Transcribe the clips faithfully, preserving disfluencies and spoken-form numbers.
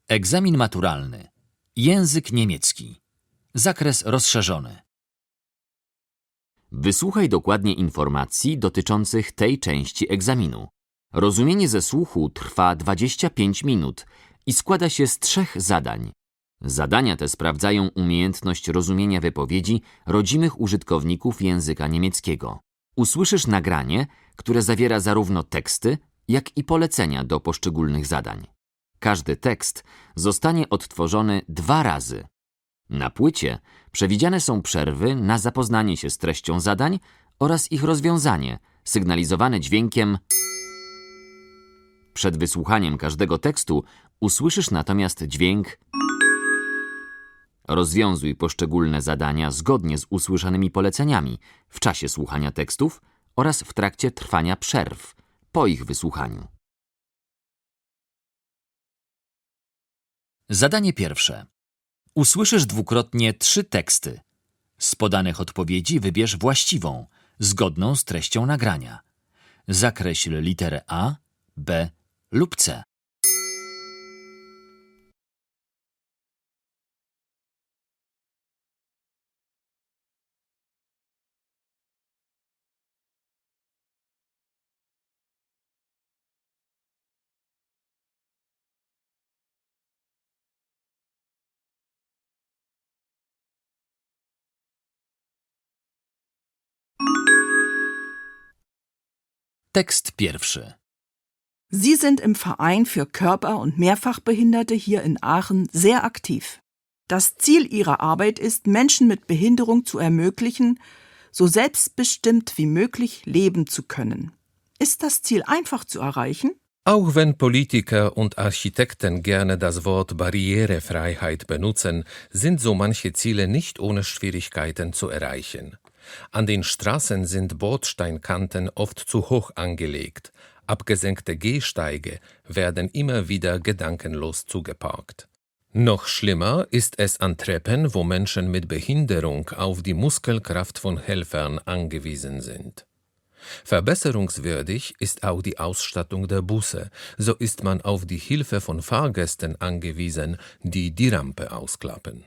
Egzamin maturalny. Język niemiecki. Zakres rozszerzony. Wysłuchaj dokładnie informacji dotyczących tej części egzaminu. Rozumienie ze słuchu trwa dwadzieścia pięć minut i składa się z trzech zadań. Zadania te sprawdzają umiejętność rozumienia wypowiedzi rodzimych użytkowników języka niemieckiego. Usłyszysz nagranie, które zawiera zarówno teksty, jak i polecenia do poszczególnych zadań. Każdy tekst zostanie odtworzony dwa razy. Na płycie przewidziane są przerwy na zapoznanie się z treścią zadań oraz ich rozwiązanie, sygnalizowane dźwiękiem. Przed wysłuchaniem każdego tekstu usłyszysz natomiast dźwięk. Rozwiązuj poszczególne zadania zgodnie z usłyszanymi poleceniami w czasie słuchania tekstów oraz w trakcie trwania przerw po ich wysłuchaniu. Zadanie pierwsze. Usłyszysz dwukrotnie trzy teksty. Z podanych odpowiedzi wybierz właściwą, zgodną z treścią nagrania. Zakreśl literę A, B lub C. Tekst pierwszy. Sie sind im Verein für Körper- und Mehrfachbehinderte hier in Aachen sehr aktiv. Das Ziel ihrer Arbeit ist, Menschen mit Behinderung zu ermöglichen, so selbstbestimmt wie möglich leben zu können. Ist das Ziel einfach zu erreichen? Auch wenn Politiker und Architekten gerne das Wort Barrierefreiheit benutzen, sind so manche Ziele nicht ohne Schwierigkeiten zu erreichen. An den Straßen sind Bordsteinkanten oft zu hoch angelegt. Abgesenkte Gehsteige werden immer wieder gedankenlos zugeparkt. Noch schlimmer ist es an Treppen, wo Menschen mit Behinderung auf die Muskelkraft von Helfern angewiesen sind. Verbesserungswürdig ist auch die Ausstattung der Busse. So ist man auf die Hilfe von Fahrgästen angewiesen, die die Rampe ausklappen.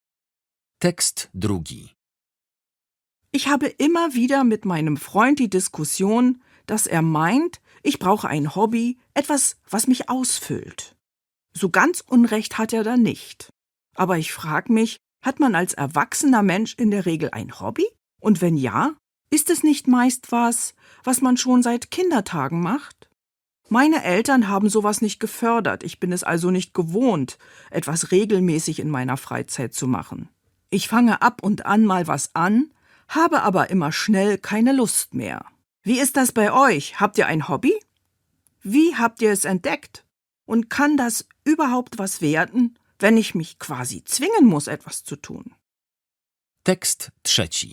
Tekst drugi. Ich habe immer wieder mit meinem Freund die Diskussion, dass er meint, ich brauche ein Hobby, etwas, was mich ausfüllt. So ganz Unrecht hat er da nicht. Aber ich frage mich, hat man als erwachsener Mensch in der Regel ein Hobby? Und wenn ja, ist es nicht meist was, was man schon seit Kindertagen macht? Meine Eltern haben sowas nicht gefördert, ich bin es also nicht gewohnt, etwas regelmäßig in meiner Freizeit zu machen. Ich fange ab und an mal was an, habe aber immer schnell keine Lust mehr. Wie ist das bei euch? Habt ihr ein Hobby? Wie habt ihr es entdeckt? Und kann das überhaupt was werden, wenn ich mich quasi zwingen muss, etwas zu tun? Tekst trzeci.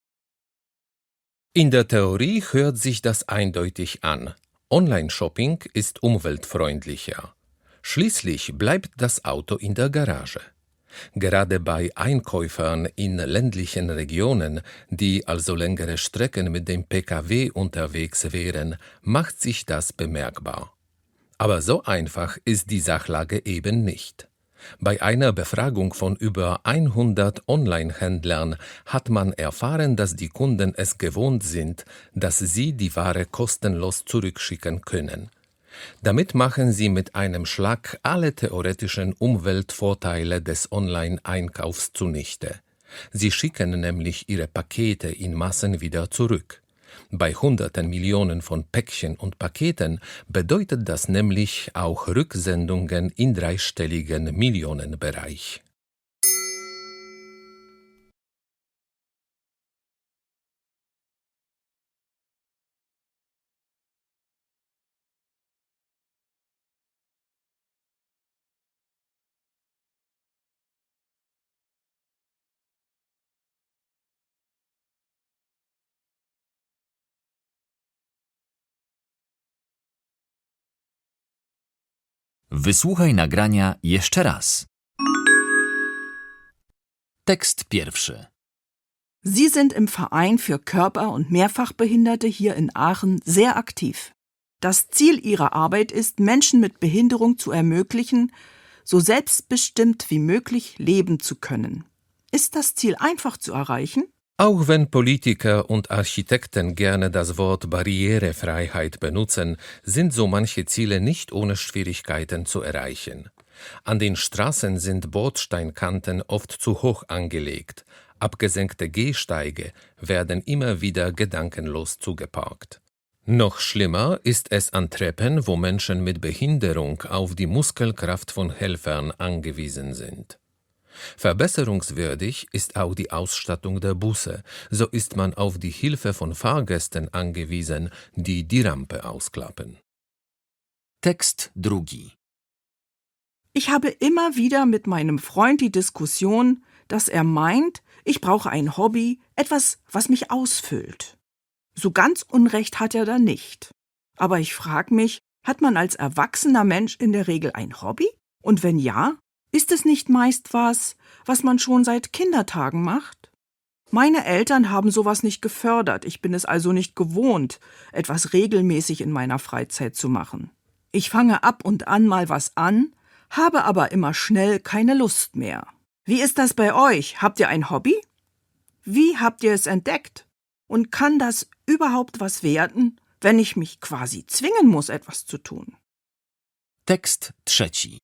In der Theorie hört sich das eindeutig an. Online-Shopping ist umweltfreundlicher. Schließlich bleibt das Auto in der Garage. Gerade bei Einkäufern in ländlichen Regionen, die also längere Strecken mit dem P K W unterwegs wären, macht sich das bemerkbar. Aber so einfach ist die Sachlage eben nicht. Bei einer Befragung von über hundert Online-Händlern hat man erfahren, dass die Kunden es gewohnt sind, dass sie die Ware kostenlos zurückschicken können. Damit machen sie mit einem Schlag alle theoretischen Umweltvorteile des Online-Einkaufs zunichte. Sie schicken nämlich ihre Pakete in Massen wieder zurück. Bei hunderten Millionen von Päckchen und Paketen bedeutet das nämlich auch Rücksendungen im dreistelligen Millionenbereich. Wysłuchaj nagrania jeszcze raz. Tekst pierwszy. Sie sind im Verein für Körper- und Mehrfachbehinderte hier in Aachen sehr aktiv. Das Ziel ihrer Arbeit ist, Menschen mit Behinderung zu ermöglichen, so selbstbestimmt wie möglich leben zu können. Ist das Ziel einfach zu erreichen? Auch wenn Politiker und Architekten gerne das Wort Barrierefreiheit benutzen, sind so manche Ziele nicht ohne Schwierigkeiten zu erreichen. An den Straßen sind Bordsteinkanten oft zu hoch angelegt, abgesenkte Gehsteige werden immer wieder gedankenlos zugeparkt. Noch schlimmer ist es an Treppen, wo Menschen mit Behinderung auf die Muskelkraft von Helfern angewiesen sind. Verbesserungswürdig ist auch die Ausstattung der Busse, so ist man auf die Hilfe von Fahrgästen angewiesen, die die Rampe ausklappen. Tekst drugi. Ich habe immer wieder mit meinem Freund die Diskussion, dass er meint, ich brauche ein Hobby, etwas, was mich ausfüllt. So ganz Unrecht hat er da nicht. Aber ich frage mich, hat man als erwachsener Mensch in der Regel ein Hobby? Und wenn ja, ist es nicht meist was, was man schon seit Kindertagen macht? Meine Eltern haben sowas nicht gefördert, ich bin es also nicht gewohnt, etwas regelmäßig in meiner Freizeit zu machen. Ich fange ab und an mal was an, habe aber immer schnell keine Lust mehr. Wie ist das bei euch? Habt ihr ein Hobby? Wie habt ihr es entdeckt? Und kann das überhaupt was werden, wenn ich mich quasi zwingen muss, etwas zu tun? Tekst trzeci.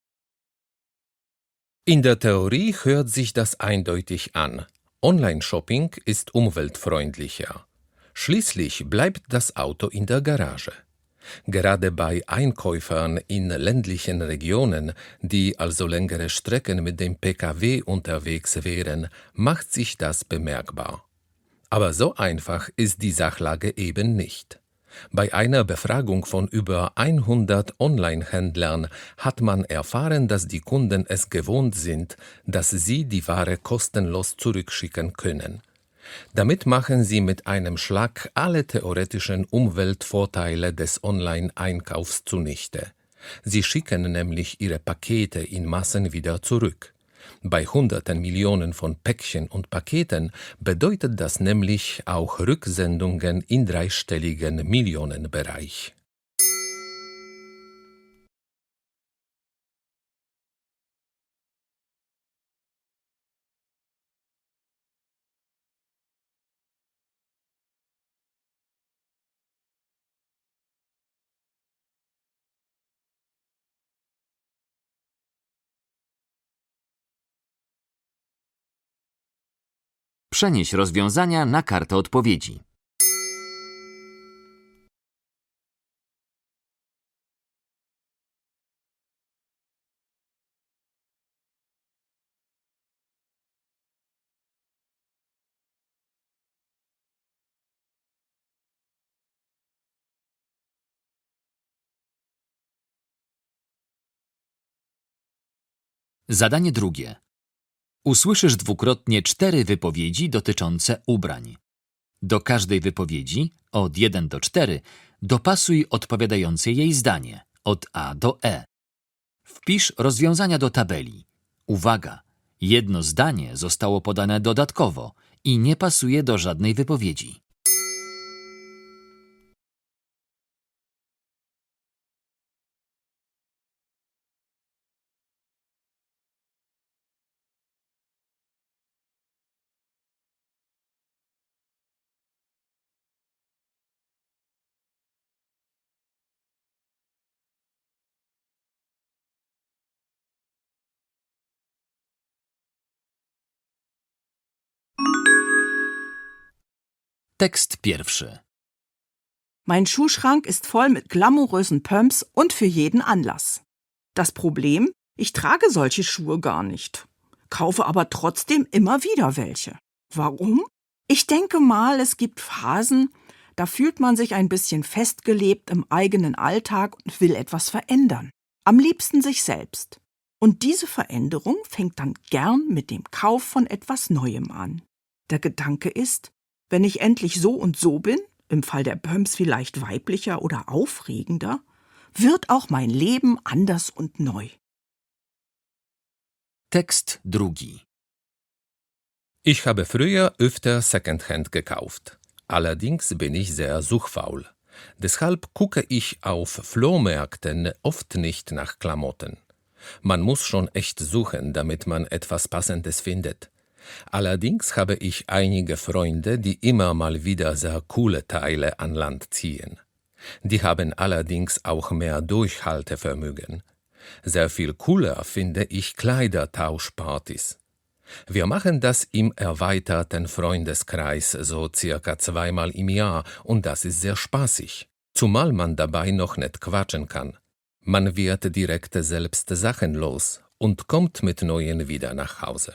In der Theorie hört sich das eindeutig an. Online-Shopping ist umweltfreundlicher. Schließlich bleibt das Auto in der Garage. Gerade bei Einkäufern in ländlichen Regionen, die also längere Strecken mit dem P K W unterwegs wären, macht sich das bemerkbar. Aber so einfach ist die Sachlage eben nicht. Bei einer Befragung von über hundert Online-Händlern hat man erfahren, dass die Kunden es gewohnt sind, dass sie die Ware kostenlos zurückschicken können. Damit machen sie mit einem Schlag alle theoretischen Umweltvorteile des Online-Einkaufs zunichte. Sie schicken nämlich ihre Pakete in Massen wieder zurück. Bei hunderten Millionen von Päckchen und Paketen bedeutet das nämlich auch Rücksendungen in dreistelligen Millionenbereich. Przenieś rozwiązania na kartę odpowiedzi. Zadanie drugie. Usłyszysz dwukrotnie cztery wypowiedzi dotyczące ubrań. Do każdej wypowiedzi, od jeden do czterech, dopasuj odpowiadające jej zdanie, od A do E. Wpisz rozwiązania do tabeli. Uwaga! Jedno zdanie zostało podane dodatkowo i nie pasuje do żadnej wypowiedzi. Tekst pierwszy. Mein Schuhschrank ist voll mit glamourösen Pumps und für jeden Anlass. Das Problem, ich trage solche Schuhe gar nicht, kaufe aber trotzdem immer wieder welche. Warum? Ich denke mal, es gibt Phasen, da fühlt man sich ein bisschen festgelebt im eigenen Alltag und will etwas verändern. Am liebsten sich selbst. Und diese Veränderung fängt dann gern mit dem Kauf von etwas Neuem an. Der Gedanke ist, wenn ich endlich so und so bin, im Fall der Pumps vielleicht weiblicher oder aufregender, wird auch mein Leben anders und neu. Tekst drugi. Ich habe früher öfter Secondhand gekauft. Allerdings bin ich sehr suchfaul. Deshalb gucke ich auf Flohmärkten oft nicht nach Klamotten. Man muss schon echt suchen, damit man etwas Passendes findet. Allerdings habe ich einige Freunde, die immer mal wieder sehr coole Teile an Land ziehen. Die haben allerdings auch mehr Durchhaltevermögen. Sehr viel cooler finde ich Kleidertauschpartys. Wir machen das im erweiterten Freundeskreis so circa zweimal im Jahr und das ist sehr spaßig, zumal man dabei noch nicht quatschen kann. Man wird direkt selbst Sachen los und kommt mit neuen wieder nach Hause.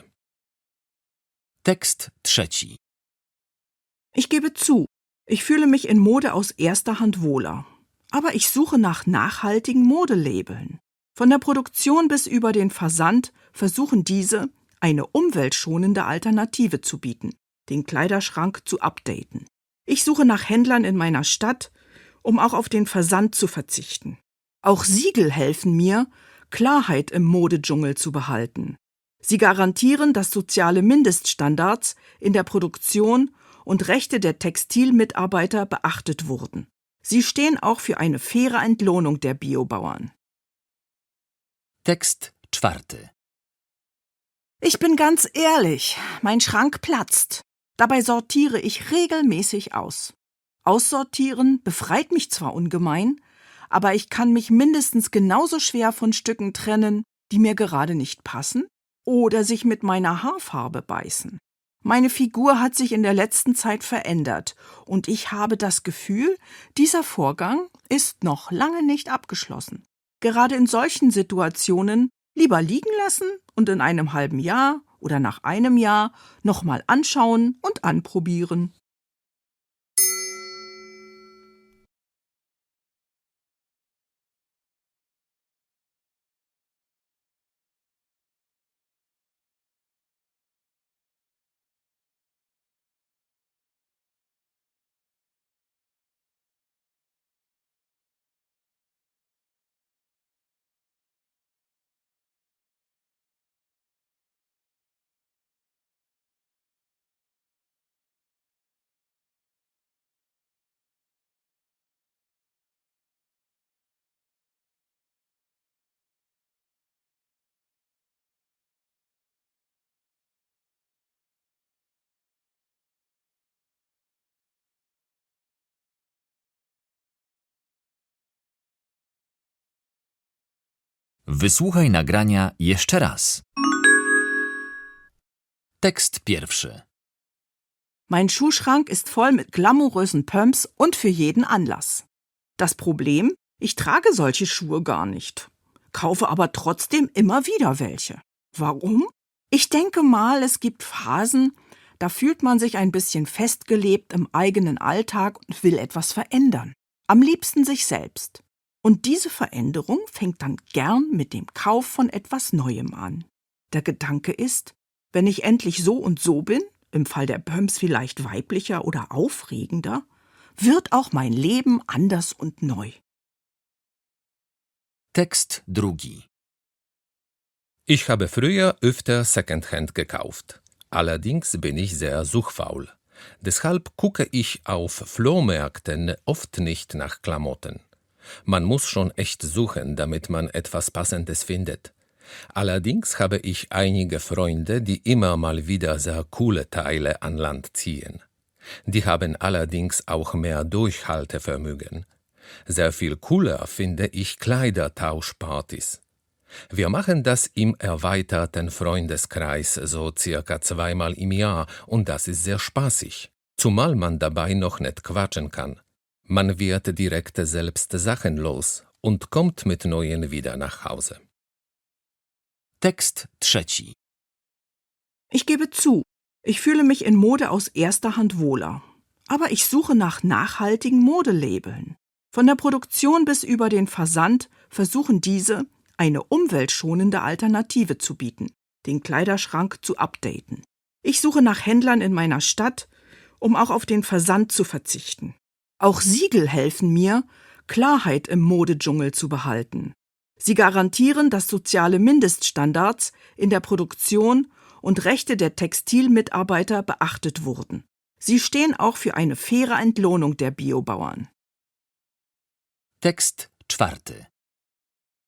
Tekst trzeci. Ich gebe zu, ich fühle mich in Mode aus erster Hand wohler. Aber ich suche nach nachhaltigen Modelabeln. Von der Produktion bis über den Versand versuchen diese, eine umweltschonende Alternative zu bieten, den Kleiderschrank zu updaten. Ich suche nach Händlern in meiner Stadt, um auch auf den Versand zu verzichten. Auch Siegel helfen mir, Klarheit im Modedschungel zu behalten. Sie garantieren, dass soziale Mindeststandards in der Produktion und Rechte der Textilmitarbeiter beachtet wurden. Sie stehen auch für eine faire Entlohnung der Biobauern. Tekst czwarty. Ich bin ganz ehrlich, mein Schrank platzt. Dabei sortiere ich regelmäßig aus. Aussortieren befreit mich zwar ungemein, aber ich kann mich mindestens genauso schwer von Stücken trennen, die mir gerade nicht passen oder sich mit meiner Haarfarbe beißen. Meine Figur hat sich in der letzten Zeit verändert und ich habe das Gefühl, dieser Vorgang ist noch lange nicht abgeschlossen. Gerade in solchen Situationen lieber liegen lassen und in einem halben Jahr oder nach einem Jahr nochmal anschauen und anprobieren. Wysłuchaj nagrania jeszcze raz. Tekst pierwszy. Mein Schuhschrank ist voll mit glamourösen Pumps und für jeden Anlass. Das Problem, ich trage solche Schuhe gar nicht, kaufe aber trotzdem immer wieder welche. Warum? Ich denke mal, es gibt Phasen, da fühlt man sich ein bisschen festgelebt im eigenen Alltag und will etwas verändern. Am liebsten sich selbst. Und diese Veränderung fängt dann gern mit dem Kauf von etwas Neuem an. Der Gedanke ist, wenn ich endlich so und so bin, im Fall der Pumps vielleicht weiblicher oder aufregender, wird auch mein Leben anders und neu. Tekst drugi. Ich habe früher öfter Secondhand gekauft. Allerdings bin ich sehr suchfaul. Deshalb gucke ich auf Flohmärkten oft nicht nach Klamotten. Man muss schon echt suchen, damit man etwas Passendes findet. Allerdings habe ich einige Freunde, die immer mal wieder sehr coole Teile an Land ziehen. Die haben allerdings auch mehr Durchhaltevermögen. Sehr viel cooler finde ich Kleidertauschpartys. Wir machen das im erweiterten Freundeskreis so circa zweimal im Jahr und das ist sehr spaßig, zumal man dabei noch nicht quatschen kann. Man wird direkt selbst Sachen los und kommt mit neuen wieder nach Hause. Tekst trzeci. Ich gebe zu, ich fühle mich in Mode aus erster Hand wohler. Aber ich suche nach nachhaltigen Modelabeln. Von der Produktion bis über den Versand versuchen diese, eine umweltschonende Alternative zu bieten, den Kleiderschrank zu updaten. Ich suche nach Händlern in meiner Stadt, um auch auf den Versand zu verzichten. Auch Siegel helfen mir, Klarheit im Modedschungel zu behalten. Sie garantieren, dass soziale Mindeststandards in der Produktion und Rechte der Textilmitarbeiter beachtet wurden. Sie stehen auch für eine faire Entlohnung der Biobauern. Tekst czwarty.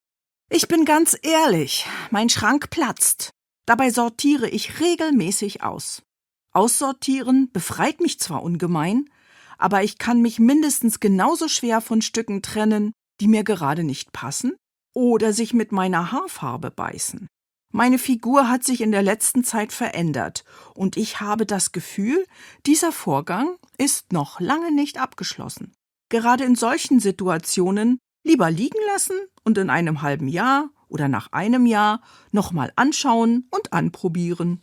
Ich bin ganz ehrlich, mein Schrank platzt. Dabei sortiere ich regelmäßig aus. Aussortieren befreit mich zwar ungemein, aber ich kann mich mindestens genauso schwer von Stücken trennen, die mir gerade nicht passen oder sich mit meiner Haarfarbe beißen. Meine Figur hat sich in der letzten Zeit verändert und ich habe das Gefühl, dieser Vorgang ist noch lange nicht abgeschlossen. Gerade in solchen Situationen lieber liegen lassen und in einem halben Jahr oder nach einem Jahr nochmal anschauen und anprobieren.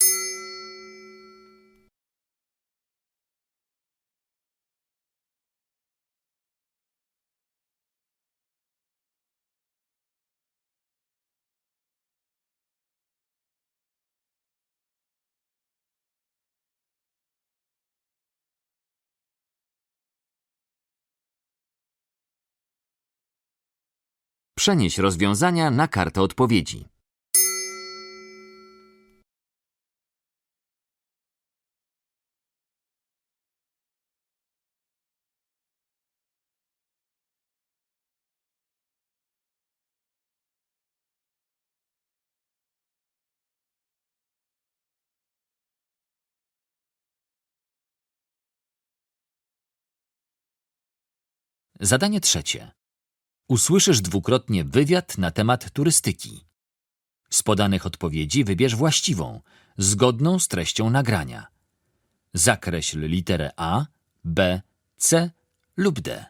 Przenieś rozwiązania na kartę odpowiedzi. Zadanie trzecie. Usłyszysz dwukrotnie wywiad na temat turystyki. Z podanych odpowiedzi wybierz właściwą, zgodną z treścią nagrania. Zakreśl literę A, B, C lub D.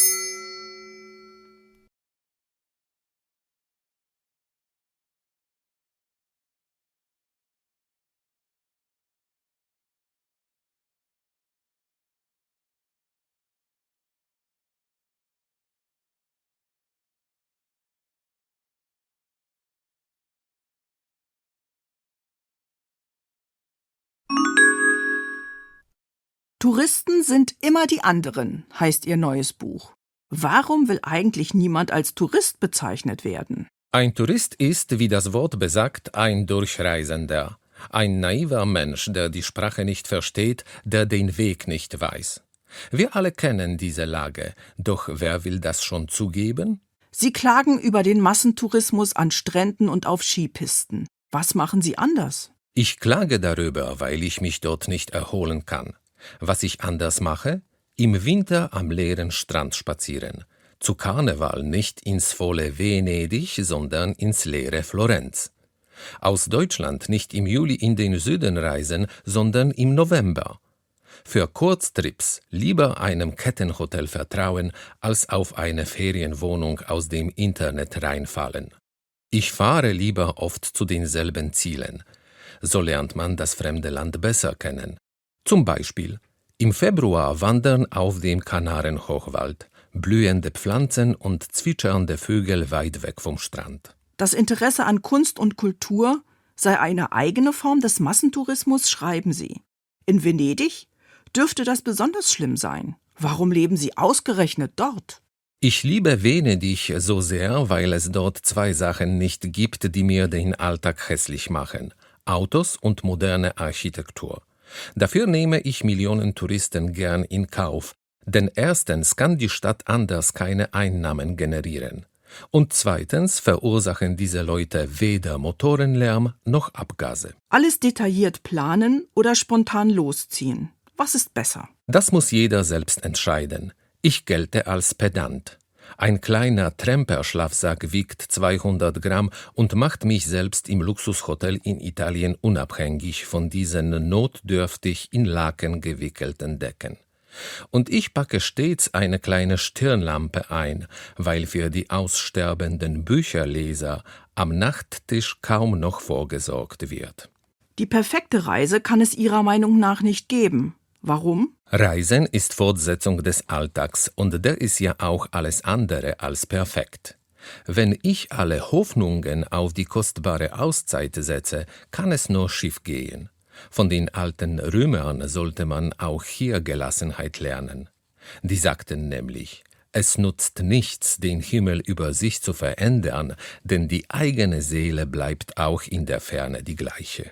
Touristen sind immer die anderen, heißt ihr neues Buch. Warum will eigentlich niemand als Tourist bezeichnet werden? Ein Tourist ist, wie das Wort besagt, ein Durchreisender. Ein naiver Mensch, der die Sprache nicht versteht, der den Weg nicht weiß. Wir alle kennen diese Lage, doch wer will das schon zugeben? Sie klagen über den Massentourismus an Stränden und auf Skipisten. Was machen Sie anders? Ich klage darüber, weil ich mich dort nicht erholen kann. Was ich anders mache? Im Winter am leeren Strand spazieren. Zu Karneval nicht ins volle Venedig, sondern ins leere Florenz. Aus Deutschland nicht im Juli in den Süden reisen, sondern im November. Für Kurztrips lieber einem Kettenhotel vertrauen, als auf eine Ferienwohnung aus dem Internet reinfallen. Ich fahre lieber oft zu denselben Zielen. So lernt man das fremde Land besser kennen. Zum Beispiel im Februar wandern auf dem Kanarenhochwald, blühende Pflanzen und zwitschernde Vögel weit weg vom Strand. Das Interesse an Kunst und Kultur sei eine eigene Form des Massentourismus, schreiben Sie. In Venedig dürfte das besonders schlimm sein. Warum leben Sie ausgerechnet dort? Ich liebe Venedig so sehr, weil es dort zwei Sachen nicht gibt, die mir den Alltag hässlich machen: Autos und moderne Architektur. Dafür nehme ich Millionen Touristen gern in Kauf, denn erstens kann die Stadt anders keine Einnahmen generieren. Und zweitens verursachen diese Leute weder Motorenlärm noch Abgase. Alles detailliert planen oder spontan losziehen. Was ist besser? Das muss jeder selbst entscheiden. Ich gelte als Pedant. Ein kleiner Tremper-Schlafsack wiegt zweihundert Gramm und macht mich selbst im Luxushotel in Italien unabhängig von diesen notdürftig in Laken gewickelten Decken. Und ich packe stets eine kleine Stirnlampe ein, weil für die aussterbenden Bücherleser am Nachttisch kaum noch vorgesorgt wird. Die perfekte Reise kann es Ihrer Meinung nach nicht geben. Warum? Reisen ist Fortsetzung des Alltags und der ist ja auch alles andere als perfekt. Wenn ich alle Hoffnungen auf die kostbare Auszeit setze, kann es nur schief gehen. Von den alten Römern sollte man auch hier Gelassenheit lernen. Die sagten nämlich: Es nutzt nichts, den Himmel über sich zu verändern, denn die eigene Seele bleibt auch in der Ferne die gleiche.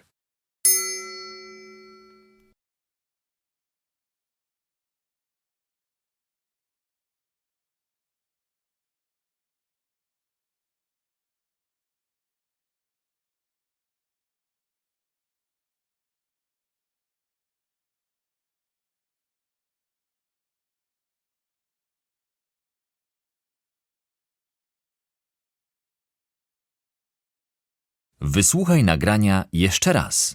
Wysłuchaj nagrania jeszcze raz.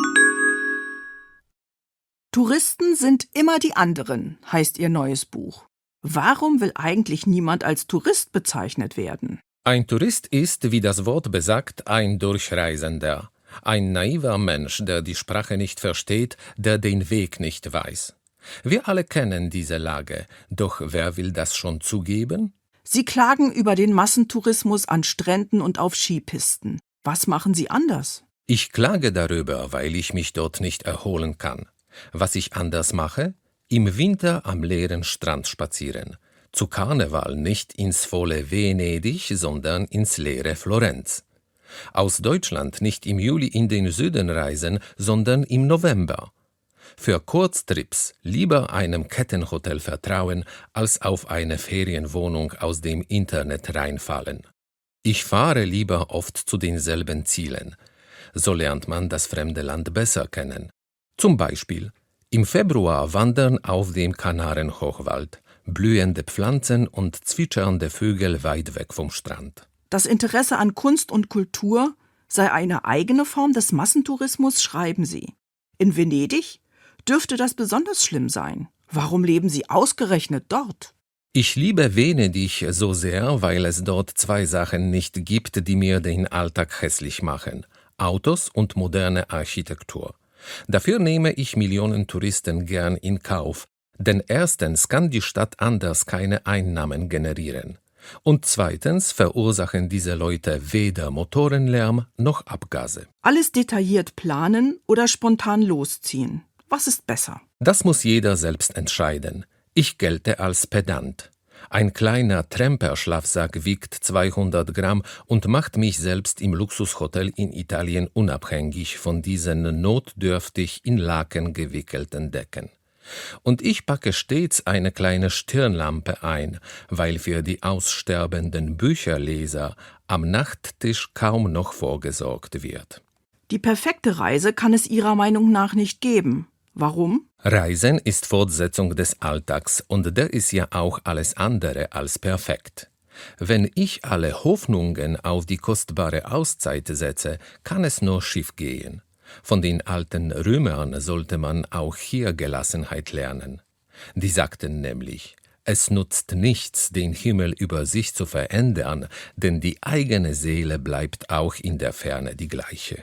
Touristen sind immer die anderen, heißt ihr neues Buch. Warum will eigentlich niemand als Tourist bezeichnet werden? Ein Tourist ist, wie das Wort besagt, ein Durchreisender. Ein naiver Mensch, der die Sprache nicht versteht, der den Weg nicht weiß. Wir alle kennen diese Lage, doch wer will das schon zugeben? Sie klagen über den Massentourismus an Stränden und auf Skipisten. Was machen Sie anders? Ich klage darüber, weil ich mich dort nicht erholen kann. Was ich anders mache? Im Winter am leeren Strand spazieren. Zu Karneval nicht ins volle Venedig, sondern ins leere Florenz. Aus Deutschland nicht im Juli in den Süden reisen, sondern im November. Für Kurztrips lieber einem Kettenhotel vertrauen, als auf eine Ferienwohnung aus dem Internet reinfallen. Ich fahre lieber oft zu denselben Zielen. So lernt man das fremde Land besser kennen. Zum Beispiel im Februar wandern auf dem Kanarenhochwald, blühende Pflanzen und zwitschernde Vögel weit weg vom Strand. Das Interesse an Kunst und Kultur sei eine eigene Form des Massentourismus, schreiben Sie. In Venedig dürfte das besonders schlimm sein. Warum leben Sie ausgerechnet dort? Ich liebe Venedig so sehr, weil es dort zwei Sachen nicht gibt, die mir den Alltag hässlich machen: Autos und moderne Architektur. Dafür nehme ich Millionen Touristen gern in Kauf, denn erstens kann die Stadt anders keine Einnahmen generieren. Und zweitens verursachen diese Leute weder Motorenlärm noch Abgase. Alles detailliert planen oder spontan losziehen. Was ist besser? Das muss jeder selbst entscheiden. Ich gelte als Pedant. Ein kleiner Tramper-Schlafsack wiegt zweihundert Gramm und macht mich selbst im Luxushotel in Italien unabhängig von diesen notdürftig in Laken gewickelten Decken. Und ich packe stets eine kleine Stirnlampe ein, weil für die aussterbenden Bücherleser am Nachttisch kaum noch vorgesorgt wird. Die perfekte Reise kann es Ihrer Meinung nach nicht geben. Warum? Reisen ist Fortsetzung des Alltags und der ist ja auch alles andere als perfekt. Wenn ich alle Hoffnungen auf die kostbare Auszeit setze, kann es nur schief gehen. Von den alten Römern sollte man auch hier Gelassenheit lernen. Die sagten nämlich: Es nutzt nichts, den Himmel über sich zu verändern, denn die eigene Seele bleibt auch in der Ferne die gleiche.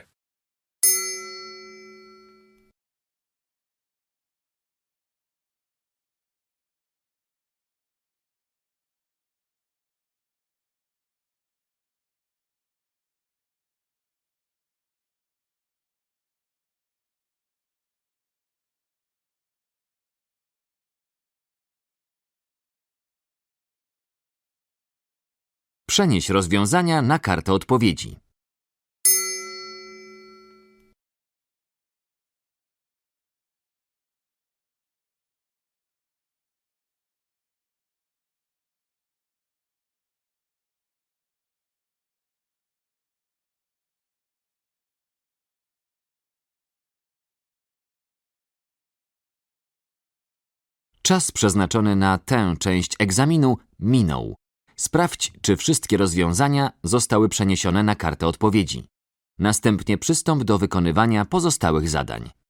Przenieś rozwiązania na kartę odpowiedzi. Czas przeznaczony na tę część egzaminu minął. Sprawdź, czy wszystkie rozwiązania zostały przeniesione na kartę odpowiedzi. Następnie przystąp do wykonywania pozostałych zadań.